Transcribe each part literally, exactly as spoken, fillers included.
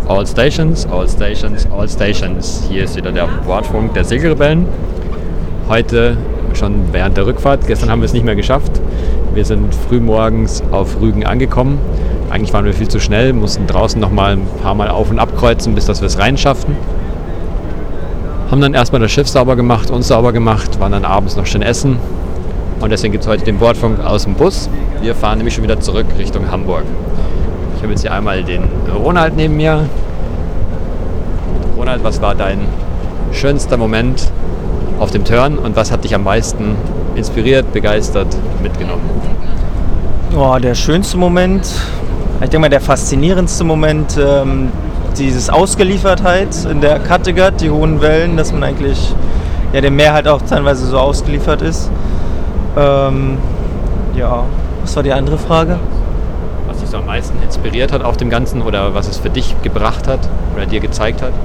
all stations, all stations, all stations. Hier ist wieder der Bordfunk der Segelrebellen. Heute schon während der Rückfahrt. Gestern haben wir es nicht mehr geschafft. Wir sind frühmorgens auf Rügen angekommen. Eigentlich waren wir viel zu schnell, mussten draußen noch mal ein paar Mal auf- und abkreuzen, bis dass wir es reinschafften. Haben dann erstmal das Schiff sauber gemacht, uns sauber gemacht, waren dann abends noch schön essen. Und deswegen gibt es heute den Bordfunk aus dem Bus. Wir fahren nämlich schon wieder zurück Richtung Hamburg. Ich habe jetzt hier einmal den Ronald neben mir. Ronald, was war dein schönster Moment auf dem Turn und was hat dich am meisten inspiriert, begeistert, mitgenommen? Oh, der schönste Moment, ich denke mal der faszinierendste Moment, ähm, dieses Ausgeliefertheit in der Kattegat, die hohen Wellen, dass man eigentlich ja, dem Meer halt auch teilweise so ausgeliefert ist. Ähm, ja, was war die andere Frage? Was dich so am meisten inspiriert hat auf dem Ganzen oder was es für dich gebracht hat oder dir gezeigt hat?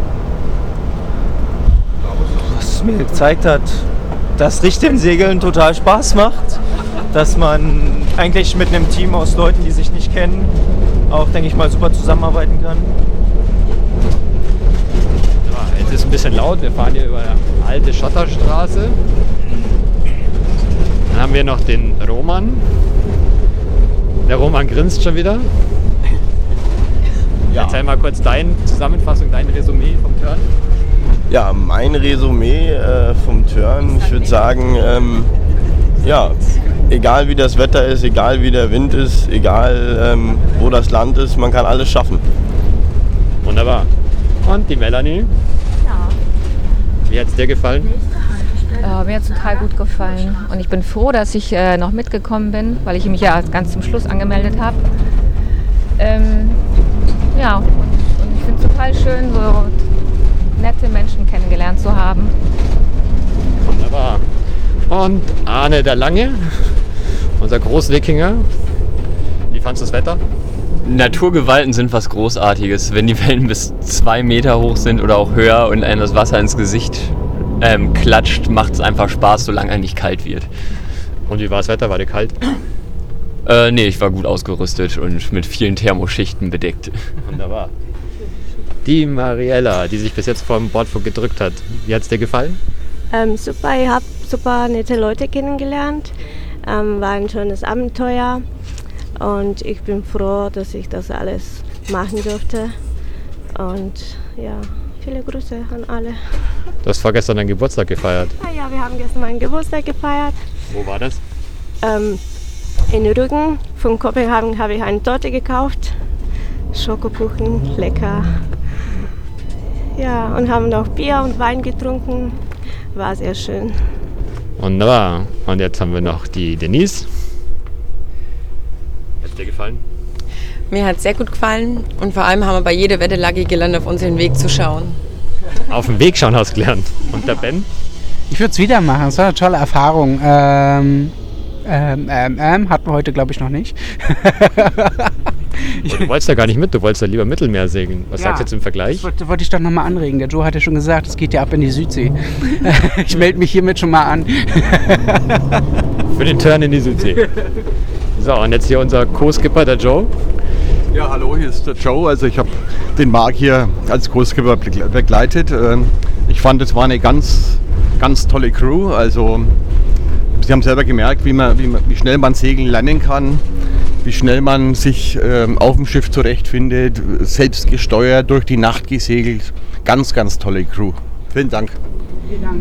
Was es mir gezeigt hat, dass Richtensegeln total Spaß macht. Dass man eigentlich mit einem Team aus Leuten, die sich nicht kennen, auch, denke ich mal, super zusammenarbeiten kann. Ja, jetzt ist ein bisschen laut, wir fahren hier über eine alte Schotterstraße. Dann haben wir noch den Roman. Der Roman grinst schon wieder. Ja. Erzähl mal kurz deine Zusammenfassung, dein Resümee vom Turn. Ja, mein Resümee äh, vom Turn, ich würde sagen, ähm, ja, egal wie das Wetter ist, egal wie der Wind ist, egal ähm, wo das Land ist, man kann alles schaffen. Wunderbar. Und die Melanie? Ja. Wie hat es dir gefallen? Äh, mir hat es total gut gefallen. Und ich bin froh, dass ich äh, noch mitgekommen bin, weil ich mich ja ganz zum Schluss angemeldet habe. Ähm, ja, und, und ich finde es total schön, so nette Menschen kennengelernt zu haben. Wunderbar. Und Arne der Lange, unser Großwikinger. Wie fandest du das Wetter? Naturgewalten sind was Großartiges. Wenn die Wellen bis zwei Meter hoch sind oder auch höher und einem das Wasser ins Gesicht ähm, klatscht, macht es einfach Spaß, solange einem nicht kalt wird. Und wie war das Wetter? War dir kalt? Äh, nee, ich war gut ausgerüstet und mit vielen Thermoschichten bedeckt. Wunderbar. Die Mariella, die sich bis jetzt vor dem Bordfunk gedrückt hat. Wie hat es dir gefallen? Ähm, super, ich habe super nette Leute kennengelernt. Ähm, war ein schönes Abenteuer und ich bin froh, dass ich das alles machen durfte. Und ja, viele Grüße an alle. Du hast vorgestern deinen Geburtstag gefeiert. Ah ja, wir haben gestern meinen Geburtstag gefeiert. Wo war das? Ähm, in Rügen. Von Kopenhagen habe ich eine Torte gekauft. Schokokuchen, lecker. Ja, und haben noch Bier und Wein getrunken. War sehr schön. Wunderbar. Und jetzt haben wir noch die Denise. Hat es dir gefallen? Mir hat es sehr gut gefallen und vor allem haben wir bei jeder Wetterlage gelernt, auf unseren Weg zu schauen. Auf den Weg schauen hast du gelernt. Und der Ben? Ich würde es wieder machen, es war eine tolle Erfahrung. Ähm, ähm, ähm, ähm, hatten wir heute, glaube ich, noch nicht. Und du wolltest ja gar nicht mit, du wolltest ja lieber Mittelmeer segeln. Was Ja, sagst du jetzt im Vergleich? Das wollte, wollte ich doch nochmal anregen. Der Joe hat ja schon gesagt, es geht ja ab in die Südsee. Ich melde mich hiermit schon mal an. Für den Turn in die Südsee. So, und jetzt hier unser Co-Skipper, der Joe. Ja, hallo, hier ist der Joe. Also ich habe den Marc hier als Co-Skipper begleitet. Ich fand, es war eine ganz, ganz tolle Crew. Also Sie haben selber gemerkt, wie, man, wie, man, wie schnell man segeln lernen kann, wie schnell man sich ähm, auf dem Schiff zurechtfindet, selbst gesteuert, durch die Nacht gesegelt. Ganz, ganz tolle Crew. Vielen Dank. Vielen Dank.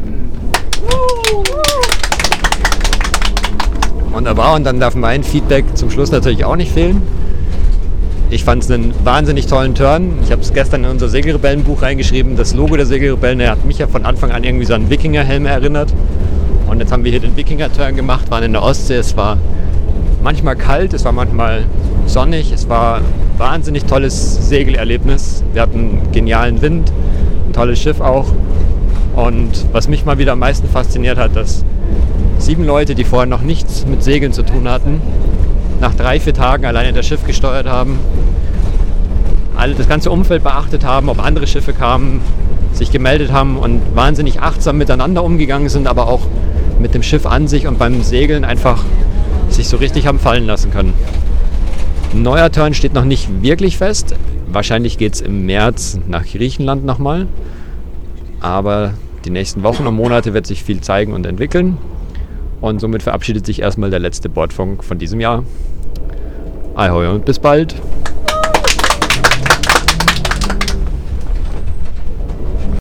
Wunderbar, und dann darf mein Feedback zum Schluss natürlich auch nicht fehlen. Ich fand es einen wahnsinnig tollen Turn. Ich habe es gestern in unser Segelrebellenbuch reingeschrieben. Das Logo der Segelrebellen, der hat mich ja von Anfang an irgendwie so an Wikingerhelm erinnert. Und jetzt haben wir hier den Wikinger-Turn gemacht, waren in der Ostsee. Es war manchmal kalt, es war manchmal sonnig. Es war ein wahnsinnig tolles Segelerlebnis. Wir hatten einen genialen Wind, ein tolles Schiff auch. Und was mich mal wieder am meisten fasziniert hat, dass sieben Leute, die vorher noch nichts mit Segeln zu tun hatten, nach drei, vier Tagen alleine das Schiff gesteuert haben, alle das ganze Umfeld beachtet haben, ob andere Schiffe kamen, sich gemeldet haben und wahnsinnig achtsam miteinander umgegangen sind, aber auch mit dem Schiff an sich und beim Segeln einfach sich so richtig haben fallen lassen können. Ein neuer Turn steht noch nicht wirklich fest. Wahrscheinlich geht es im März nach Griechenland nochmal. Aber die nächsten Wochen und Monate wird sich viel zeigen und entwickeln. Und somit verabschiedet sich erstmal der letzte Bordfunk von diesem Jahr. Ahoi und bis bald.